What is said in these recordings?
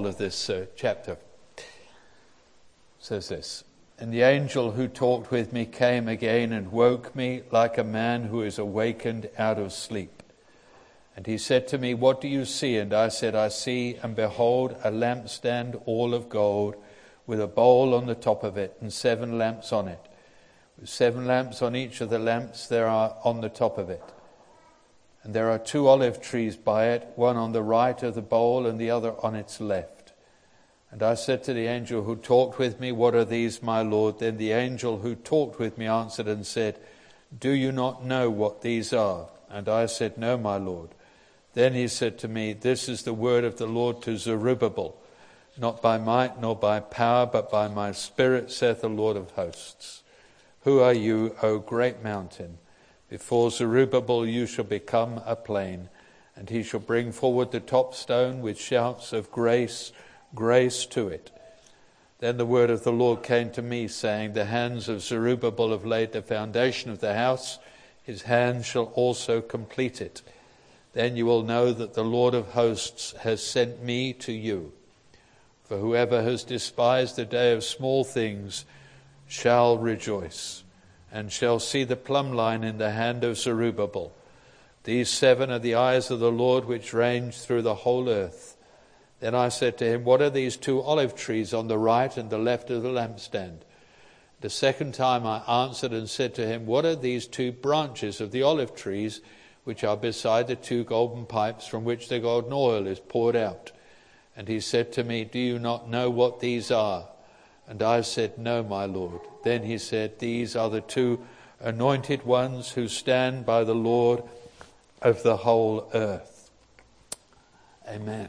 whole of this chapter. It says this: "And the angel who talked with me came again and woke me like a man who is awakened out of sleep. And he said to me, 'What do you see?' And I said, 'I see, and behold, a lampstand all of gold, with a bowl on the top of it, and 7 lamps on it, with 7 lamps on each of the lamps there are on the top of it. And there are 2 olive trees by it, one on the right of the bowl and the other on its left. And I said to the angel who talked with me, 'What are these, my Lord?' Then the angel who talked with me answered and said, 'Do you not know what these are?' And I said, 'No, my Lord.' Then he said to me, 'This is the word of the Lord to Zerubbabel, not by might nor by power, but by my Spirit, saith the Lord of hosts. Who are you, O great mountain? Before Zerubbabel you shall become a plain, and he shall bring forward the top stone with shouts of grace, grace to it.' Then the word of the Lord came to me, saying, 'The hands of Zerubbabel have laid the foundation of the house, his hands shall also complete it. Then you will know that the Lord of hosts has sent me to you. For whoever has despised the day of small things shall rejoice, and shall see the plumb line in the hand of Zerubbabel. These 7 are the eyes of the Lord which range through the whole earth.' Then I said to him, 'What are these 2 olive trees on the right and the left of the lampstand?' The second time I answered and said to him, 'What are these 2 branches of the olive trees which are beside the 2 golden pipes from which the golden oil is poured out?' And he said to me, 'Do you not know what these are?' And I said, 'No, my Lord.' Then he said, 'These are the 2 anointed ones who stand by the Lord of the whole earth.'" Amen.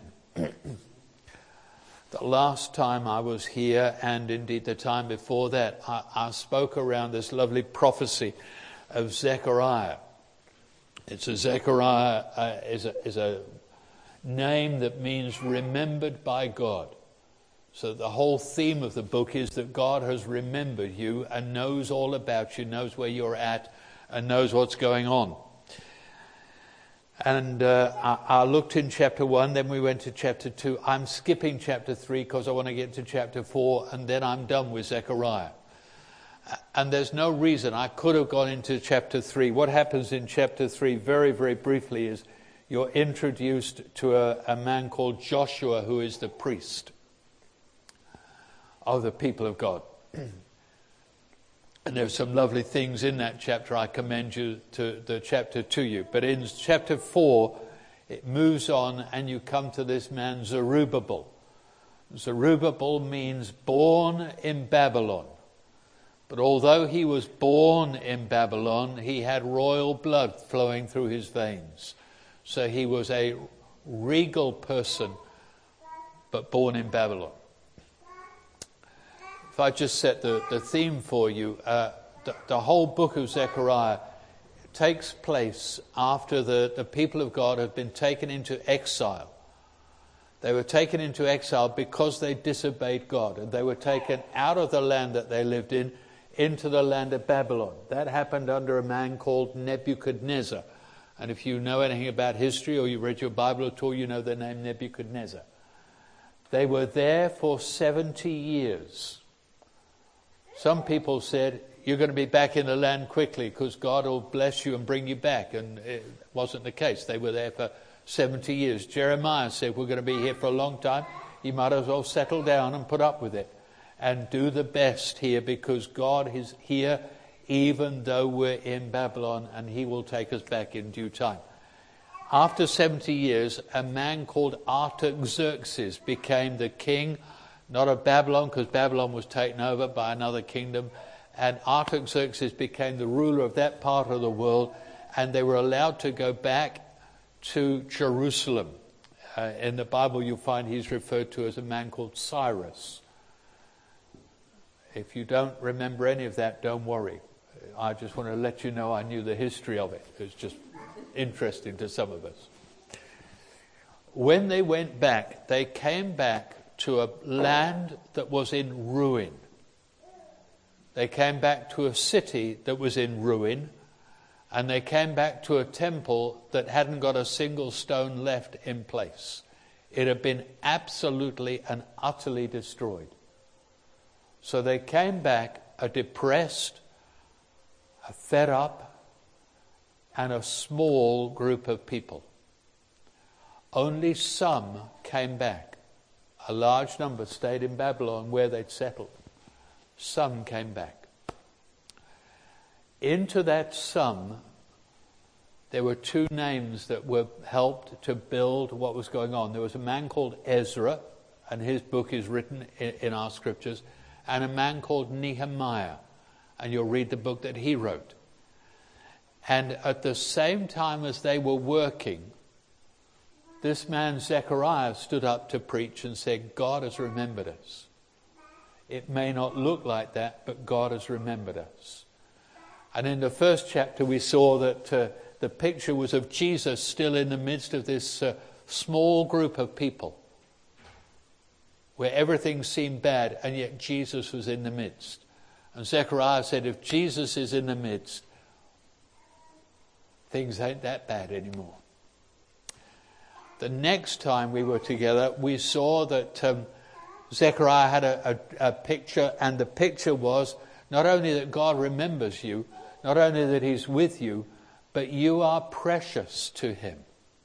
The last time I was here, and indeed the time before that, I spoke around this lovely prophecy of Zechariah. It's a Zechariah is a name that means remembered by God. So the whole theme of the book is that God has remembered you and knows all about you, knows where you're at, and knows what's going on. And I looked in chapter 1, then we went to chapter 2. I'm skipping chapter 3 because I want to get to chapter 4, and then I'm done with Zechariah. And there's no reason I could have gone into chapter 3. What happens in chapter 3, very, very briefly, is you're introduced to a man called Joshua, who is the priest of the people of God. And there's some lovely things in that chapter. I commend you to the chapter to you. But in chapter 4, it moves on and you come to this man Zerubbabel. Zerubbabel means born in Babylon. But although he was born in Babylon, he had royal blood flowing through his veins. So he was a regal person, but born in Babylon. If I just set the theme for you, the whole book of Zechariah takes place after the people of God have been taken into exile. They were taken into exile because they disobeyed God, and they were taken out of the land that they lived in into the land of Babylon. That happened under a man called Nebuchadnezzar. And if you know anything about history or you read your Bible at all, you know the name Nebuchadnezzar. They were there for 70 years. Some people said, you're going to be back in the land quickly because God will bless you and bring you back. And it wasn't the case. They were there for 70 years. Jeremiah said, we're going to be here for a long time. You might as well settle down and put up with it and do the best here, because God is here even though we're in Babylon, and he will take us back in due time. After 70 years, a man called Artaxerxes became the king, not of Babylon, because Babylon was taken over by another kingdom, and Artaxerxes became the ruler of that part of the world, and they were allowed to go back to Jerusalem. In the Bible you'll find he's referred to as a man called Cyrus. If you don't remember any of that, don't worry. I just want to let you know I knew the history of it. It's just interesting to some of us. When they went back, they came back to a land that was in ruin. They came back to a city that was in ruin, and they came back to a temple that hadn't got a single stone left in place. It had been absolutely and utterly destroyed. So they came back a depressed, a fed up, and a small group of people. Only some came back. A large number stayed in Babylon where they'd settled. Some came back. Into that some, there were two names that were helped to build what was going on. There was a man called Ezra, and his book is written in our scriptures, and a man called Nehemiah, and you'll read the book that he wrote. And at the same time as they were working, this man Zechariah stood up to preach and said, God has remembered us. It may not look like that, but God has remembered us. And in the first chapter we saw that the picture was of Jesus still in the midst of this small group of people where everything seemed bad, and yet Jesus was in the midst. And Zechariah said, if Jesus is in the midst, things ain't that bad anymore. The next time we were together, we saw that Zechariah had a picture, and the picture was not only that God remembers you, not only that he's with you, but you are precious to him.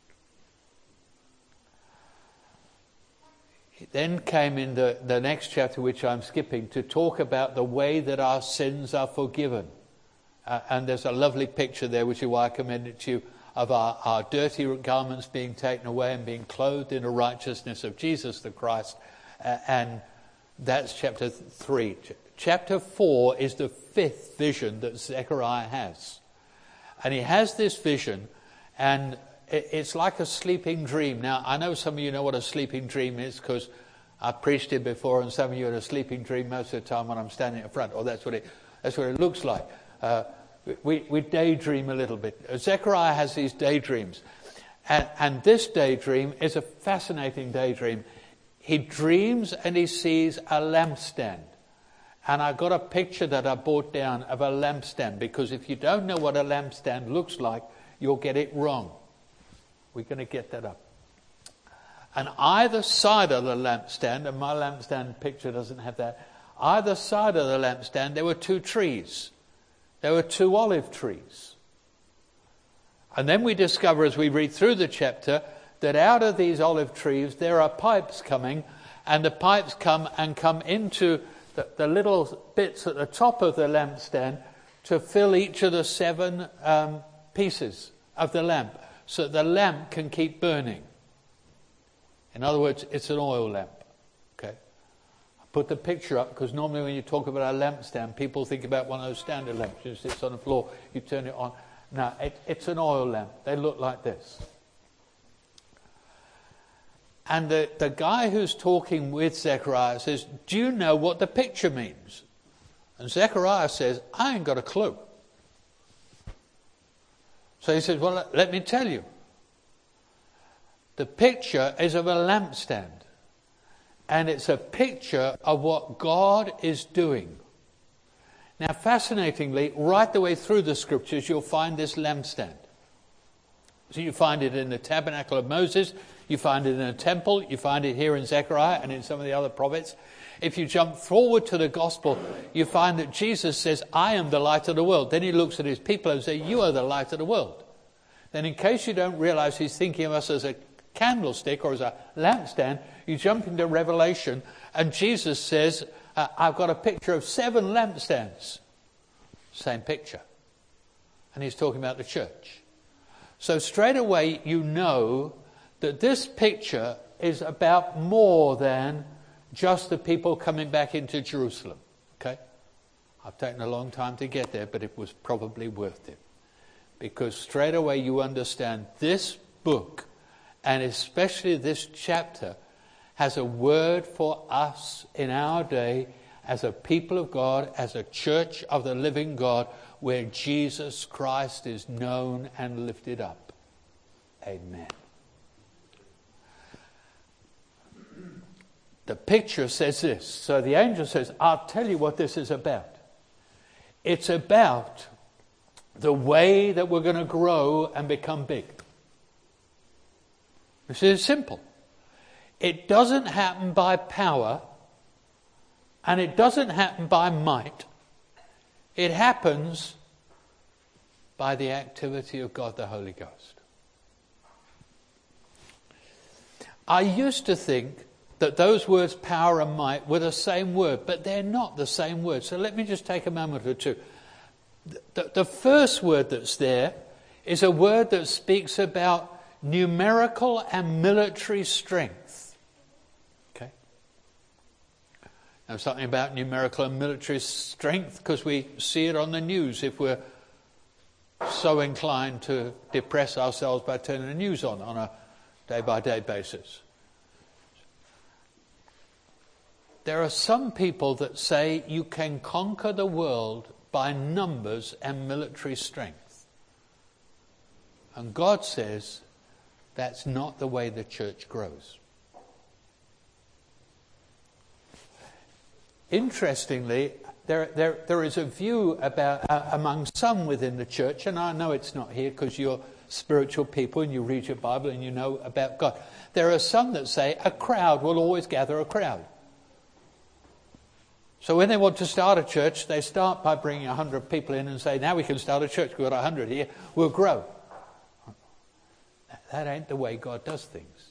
It then came in the next chapter, which I'm skipping, to talk about the way that our sins are forgiven. And there's a lovely picture there, which is why I commend it to you, of our dirty garments being taken away and being clothed in the righteousness of Jesus the Christ. And that's chapter 3. Chapter 4 is the fifth vision that Zechariah has. And he has this vision, and it's like a sleeping dream. Now, I know some of you know what a sleeping dream is, because I've preached it before, and some of you had a sleeping dream most of the time when I'm standing in front. Or that's what it looks like. We daydream a little bit. Zechariah has these daydreams. And this daydream is a fascinating daydream. He dreams and he sees a lampstand. And I got a picture that I brought down of a lampstand, because if you don't know what a lampstand looks like, you'll get it wrong. We're going to get that up. And either side of the lampstand, and my lampstand picture doesn't have that, either side of the lampstand there were two trees. There were two olive trees. And then we discover, as we read through the chapter, that out of these olive trees there are pipes coming, and the pipes come into the little bits at the top of the lampstand to fill each of the 7 pieces of the lamp, so that the lamp can keep burning. In other words, it's an oil lamp. Okay, I put the picture up because normally when you talk about a lampstand, people think about one of those standard lamps. It sits on the floor, you turn it on. No, it's an oil lamp. They look like this. And the guy who's talking with Zechariah says, do you know what the picture means? And Zechariah says, I ain't got a clue. So he says, well, let me tell you. The picture is of a lampstand. And it's a picture of what God is doing. Now, fascinatingly, right the way through the scriptures, you'll find this lampstand. So you find it in the tabernacle of Moses, you find it in a temple, you find it here in Zechariah and in some of the other prophets. If you jump forward to the gospel, you find that Jesus says, I am the light of the world. Then he looks at his people and says, you are the light of the world. Then in case you don't realize he's thinking of us as a candlestick or as a lampstand, you jump into Revelation and Jesus says, I've got a picture of 7 lampstands. Same picture. And he's talking about the church. So straight away you know that this picture is about more than just the people coming back into Jerusalem. Okay? I've taken a long time to get there, but it was probably worth it. Because straight away you understand this book, and especially this chapter, has a word for us in our day as a people of God, as a church of the living God, where Jesus Christ is known and lifted up. Amen. The picture says this. So the angel says, I'll tell you what this is about. It's about the way that we're going to grow and become big. This is simple. It doesn't happen by power, and it doesn't happen by might. It happens by the activity of God the Holy Ghost. I used to think that those words power and might were the same word, but they're not the same word. So let me just take a moment or two. The first word that's there is a word that speaks about numerical and military strength. Okay? Now, something about numerical and military strength, because we see it on the news if we're so inclined to depress ourselves by turning the news on a day-by-day basis. There are some people that say you can conquer the world by numbers and military strength. And God says that's not the way the church grows. Interestingly, there is a view about among some within the church, and I know it's not here because you're spiritual people and you read your Bible and you know about God. There are some that say a crowd will always gather a crowd. So when they want to start a church, they start by bringing 100 people in and say, now we can start a church. We've got 100 here. We'll grow. That ain't the way God does things.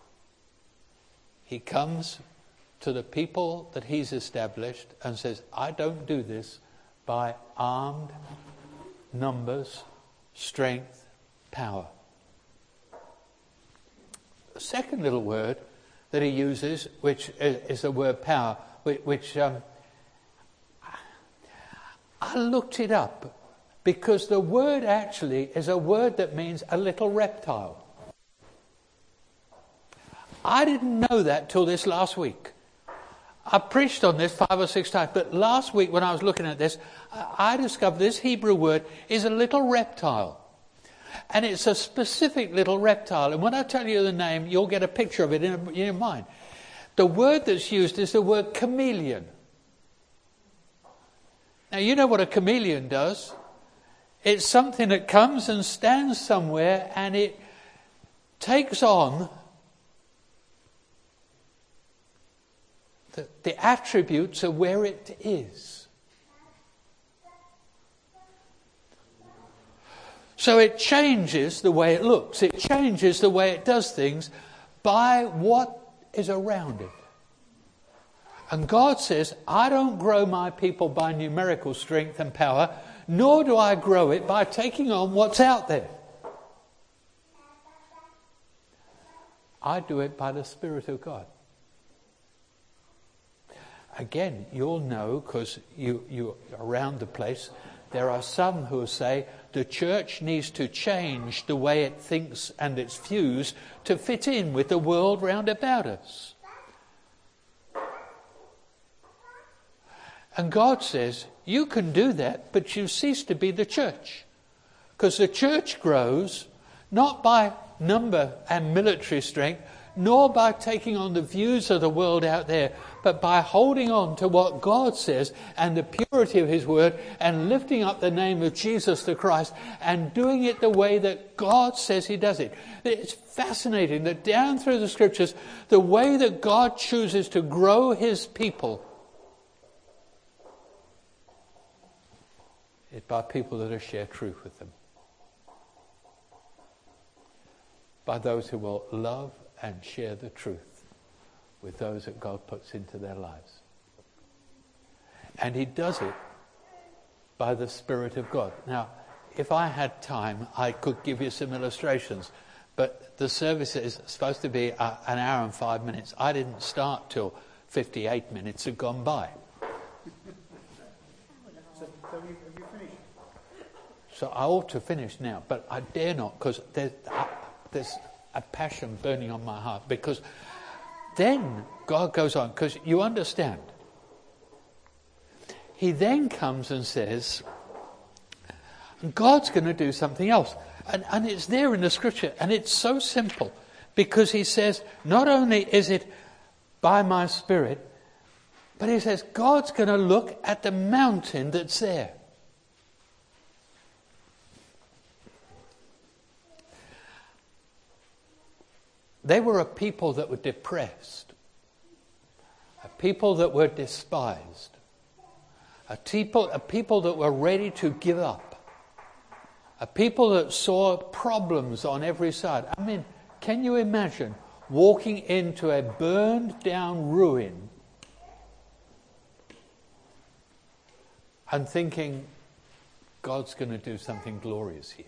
He comes to the people that he's established and says, I don't do this by armed numbers, strength, power. The second little word that he uses, which is the word power, which I looked it up because the word actually is a word that means a little reptile. I didn't know that till this last week. I preached on this 5 or 6 times, but last week when I was looking at this, I discovered this Hebrew word is a little reptile. And it's a specific little reptile. And when I tell you the name, you'll get a picture of it in your mind. The word that's used is the word chameleon. Now, you know what a chameleon does. It's something that comes and stands somewhere and it takes on the attributes of where it is. So it changes the way it looks. It changes the way it does things by what is around it. And God says, I don't grow my people by numerical strength and power, nor do I grow it by taking on what's out there. I do it by the Spirit of God. Again, you'll know, because you're around the place, there are some who say the church needs to change the way it thinks and its views to fit in with the world round about us. And God says, you can do that, but you cease to be the church. Because the church grows not by number and military strength, nor by taking on the views of the world out there, but by holding on to what God says and the purity of his word and lifting up the name of Jesus the Christ and doing it the way that God says he does it. It's fascinating that down through the scriptures, the way that God chooses to grow his people is by people that share truth with them. By those who will love and share the truth with those that God puts into their lives. And he does it by the Spirit of God. Now, if I had time, I could give you some illustrations, but the service is supposed to be an hour and 5 minutes. I didn't start till 58 minutes had gone by. So have you finished? So I ought to finish now, but I dare not, because there's a passion burning on my heart. Because then God goes on, because you understand. He then comes and says, God's going to do something else. And it's there in the scripture, and it's so simple. Because he says, not only is it by my Spirit, but he says, God's going to look at the mountain that's there. They were a people that were depressed, a people that were despised, a people that were ready to give up, a people that saw problems on every side. I mean, can you imagine walking into a burned down ruin and thinking, God's going to do something glorious here?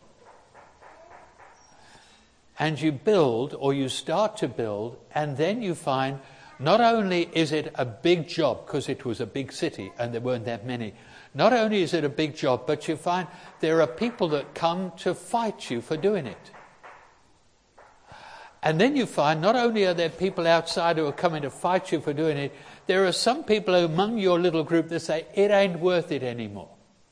And you build, or you start to build, and then you find not only is it a big job, because it was a big city and there weren't that many, not only is it a big job, but you find there are people that come to fight you for doing it. And then you find not only are there people outside who are coming to fight you for doing it, there are some people among your little group that say, it ain't worth it anymore.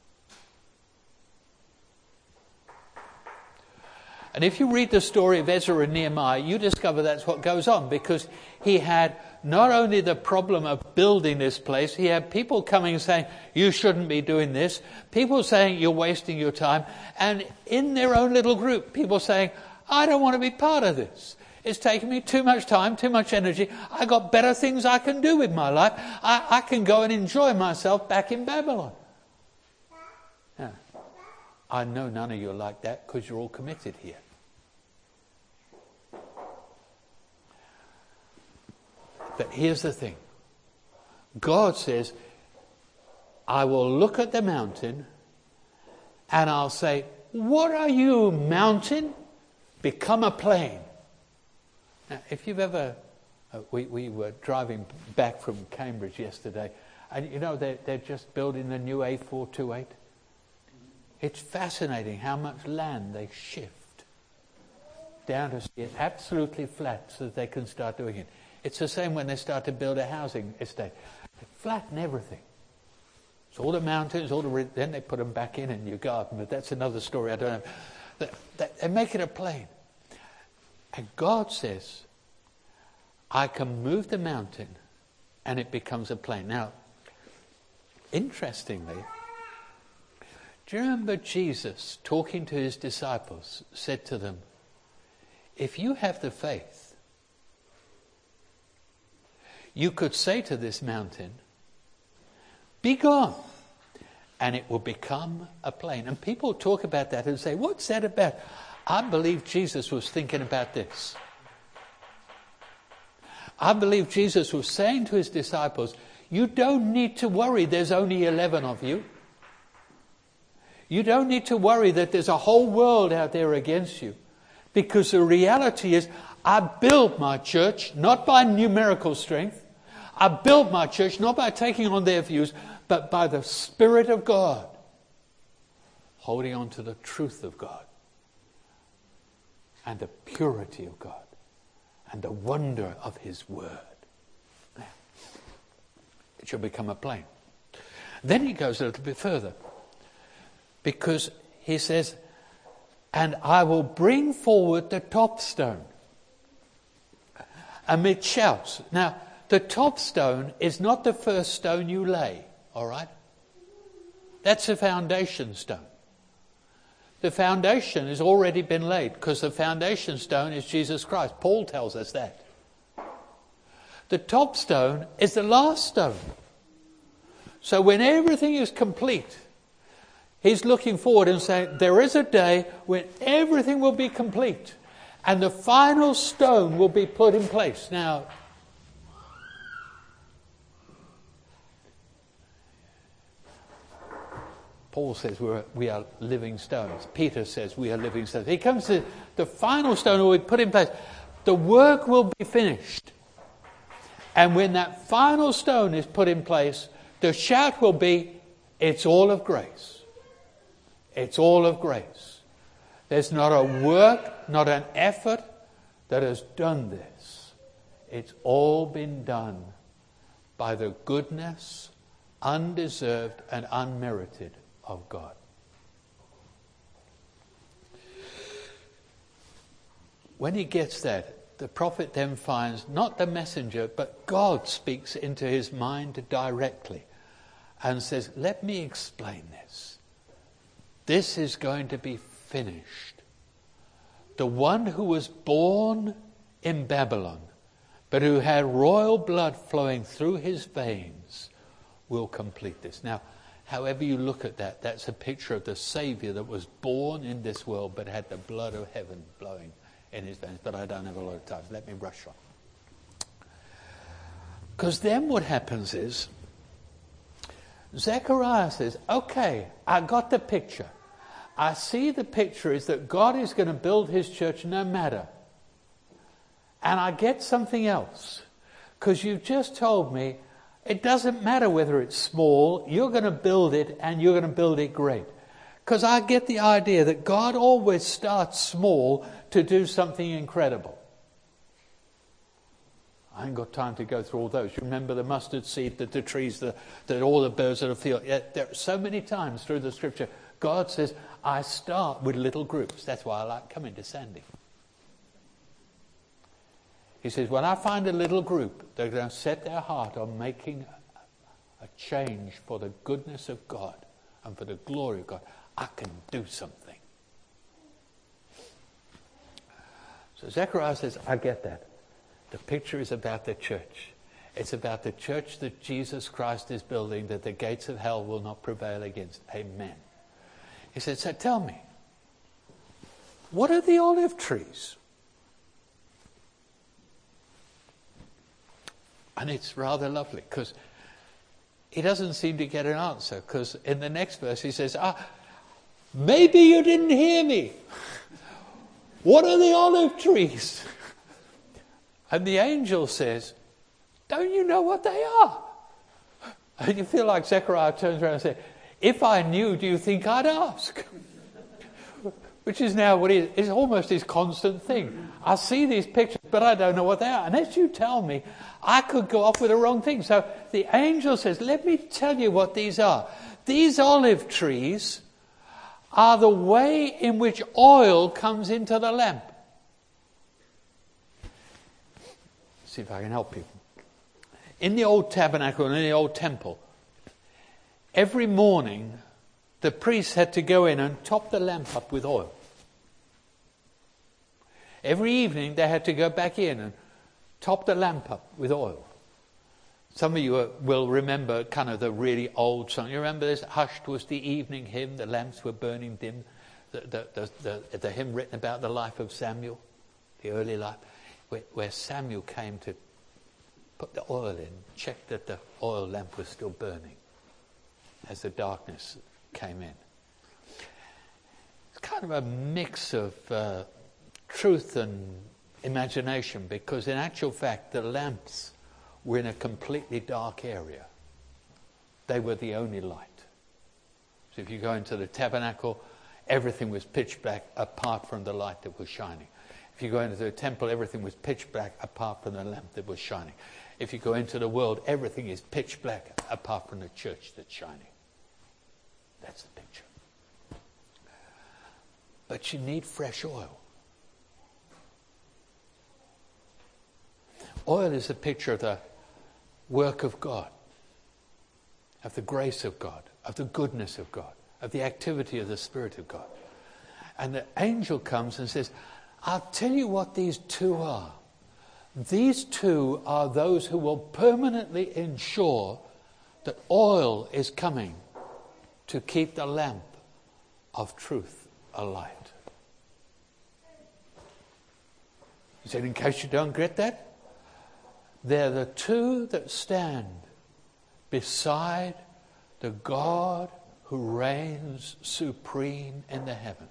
And if you read the story of Ezra and Nehemiah, you discover that's what goes on, because he had not only the problem of building this place, he had people coming and saying, you shouldn't be doing this. People saying, you're wasting your time. And in their own little group, people saying, I don't want to be part of this. It's taking me too much time, too much energy. I got better things I can do with my life. I can go and enjoy myself back in Babylon. Now, I know none of you are like that because you're all committed here. But here's the thing. God says, I will look at the mountain and I'll say, what are you, mountain? Become a plain. Now, if you've ever... we were driving back from Cambridge yesterday, and you know they're just building the new A428. It's fascinating how much land they shift down to see it absolutely flat so that they can start doing it. It's the same when they start to build a housing estate. They flatten everything. So all the mountains, then they put them back in your garden. But that's another story I don't have. They make it a plain. And God says, I can move the mountain and it becomes a plain. Now, interestingly, do you remember Jesus talking to his disciples said to them, if you have the faith, you could say to this mountain, be gone, and it will become a plain. And people talk about that and say, what's that about? I believe Jesus was thinking about this. I believe Jesus was saying to his disciples, you don't need to worry there's only 11 of you. You don't need to worry that there's a whole world out there against you. Because the reality is, I built my church not by numerical strength. I built my church not by taking on their views, but by the Spirit of God. Holding on to the truth of God. And the purity of God. And the wonder of his word. It shall become a plain. Then he goes a little bit further. Because he says, and I will bring forward the top stone amid shouts. Now, the top stone is not the first stone you lay, all right? That's the foundation stone. The foundation has already been laid because the foundation stone is Jesus Christ. Paul tells us that. The top stone is the last stone. So when everything is complete, he's looking forward and saying, there is a day when everything will be complete and the final stone will be put in place. Now, Paul says we are living stones. Peter says we are living stones. He comes to the final stone will be put in place. The work will be finished. And when that final stone is put in place, the shout will be, it's all of grace. It's all of grace. There's not a work, not an effort that has done this. It's all been done by the goodness, undeserved and unmerited of God. When he gets that, the prophet then finds not the messenger, but God speaks into his mind directly and says, let me explain this. This is going to be finished. The one who was born in Babylon, but who had royal blood flowing through his veins, will complete this. Now, however you look at that, that's a picture of the Saviour that was born in this world but had the blood of heaven flowing in his veins. But I don't have a lot of time. Let me rush on. Because then what happens is, Zechariah says, okay, I got the picture. I see the picture is that God is going to build his church no matter. And I get something else. Because you've just told me it doesn't matter whether it's small, you're going to build it and you're going to build it great. Because I get the idea that God always starts small to do something incredible. I ain't got time to go through all those. You remember the mustard seed, that the trees, that all the birds of the field. Yeah, there are so many times through the scripture, God says, I start with little groups. That's why I like coming to Sandy. He says, when I find a little group, they're going to set their heart on making a change for the goodness of God and for the glory of God. I can do something. So Zechariah says, I get that. The picture is about the church. It's about the church that Jesus Christ is building, that the gates of hell will not prevail against. Amen. He said, so tell me, what are the olive trees? And it's rather lovely, because he doesn't seem to get an answer, because in the next verse he says, maybe you didn't hear me. What are the olive trees? And the angel says, don't you know what they are? And you feel like Zechariah turns around and says, if I knew, do you think I'd ask? Which is now what is almost his constant thing. I see these pictures, but I don't know what they are. Unless you tell me, I could go off with the wrong thing. So the angel says, let me tell you what these are. These olive trees are the way in which oil comes into the lamp. See if I can help you. In the old tabernacle and in the old temple, every morning the priests had to go in and top the lamp up with oil. Every evening they had to go back in and top the lamp up with oil. Some of you will remember kind of the really old song. You remember this? Hushed was the evening hymn, the lamps were burning dim. The hymn written about the life of Samuel, the early life, where Samuel came to put the oil in, check that the oil lamp was still burning as the darkness came in. It's kind of a mix of truth and imagination, because in actual fact the lamps were in a completely dark area. They were the only light. So if you go into the tabernacle, everything was pitch black apart from the light that was shining. If you go into the temple, everything was pitch black apart from the lamp that was shining. If you go into the world, everything is pitch black apart from the church that's shining. That's the picture. But you need fresh oil. Oil is a picture of the work of God, of the grace of God, of the goodness of God, of the activity of the Spirit of God. And the angel comes and says, I'll tell you what these two are. These two are those who will permanently ensure that oil is coming to keep the lamp of truth alight. He said, in case you don't get that, they're the two that stand beside the God who reigns supreme in the heavens.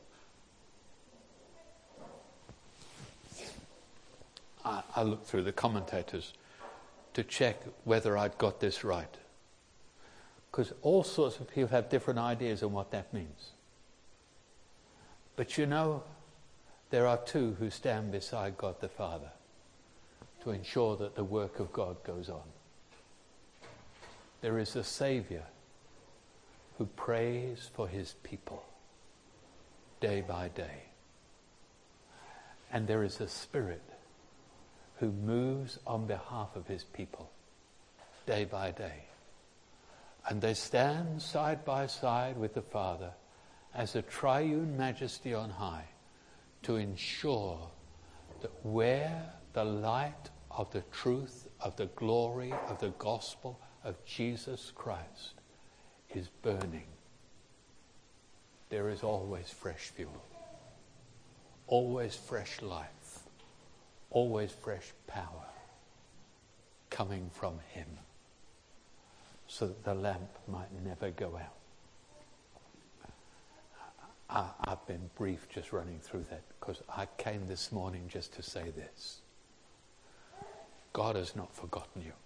I looked through the commentators to check whether I'd got this right, because all sorts of people have different ideas on what that means. But you know, there are two who stand beside God the Father to ensure that the work of God goes on. There is a Saviour who prays for his people day by day. And there is a Spirit who moves on behalf of his people day by day. And they stand side by side with the Father as a triune majesty on high to ensure that where the light of the truth, of the glory, of the gospel of Jesus Christ is burning, there is always fresh fuel, always fresh life, always fresh power coming from him, so that the lamp might never go out. I've been brief just running through that because I came this morning just to say this. God has not forgotten you.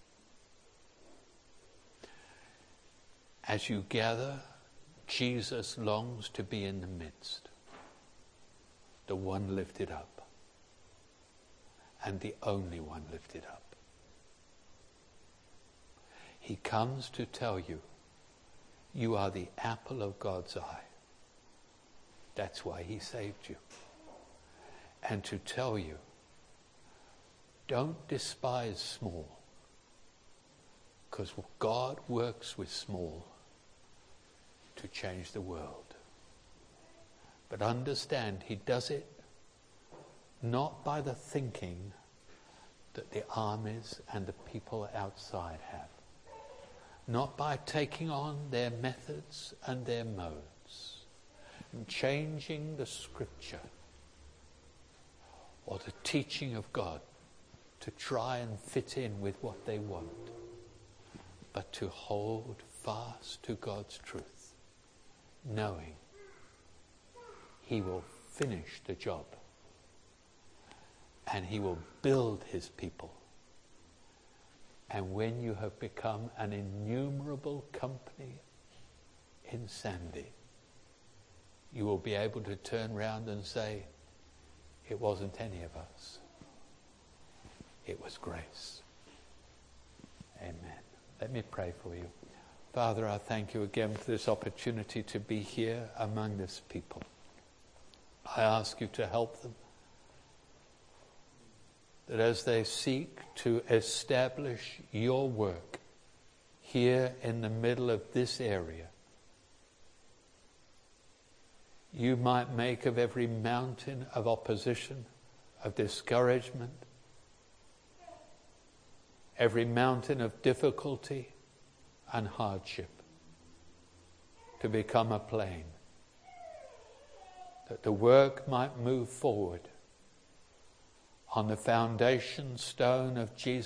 As you gather, Jesus longs to be in the midst, the one lifted up, and the only one lifted up. He comes to tell you, you are the apple of God's eye. That's why he saved you. And to tell you, don't despise small, because God works with small to change the world. But understand, he does it not by the thinking that the armies and the people outside have. Not by taking on their methods and their modes, and changing the scripture or the teaching of God to try and fit in with what they want, but to hold fast to God's truth, knowing he will finish the job and he will build his people. And when you have become an innumerable company in Sandy, you will be able to turn round and say, it wasn't any of us. It was grace. Amen. Let me pray for you. Father, I thank you again for this opportunity to be here among this people. I ask you to help them, that as they seek to establish your work here in the middle of this area, you might make of every mountain of opposition, of discouragement, every mountain of difficulty and hardship to become a plain, that the work might move forward on the foundation stone of Jesus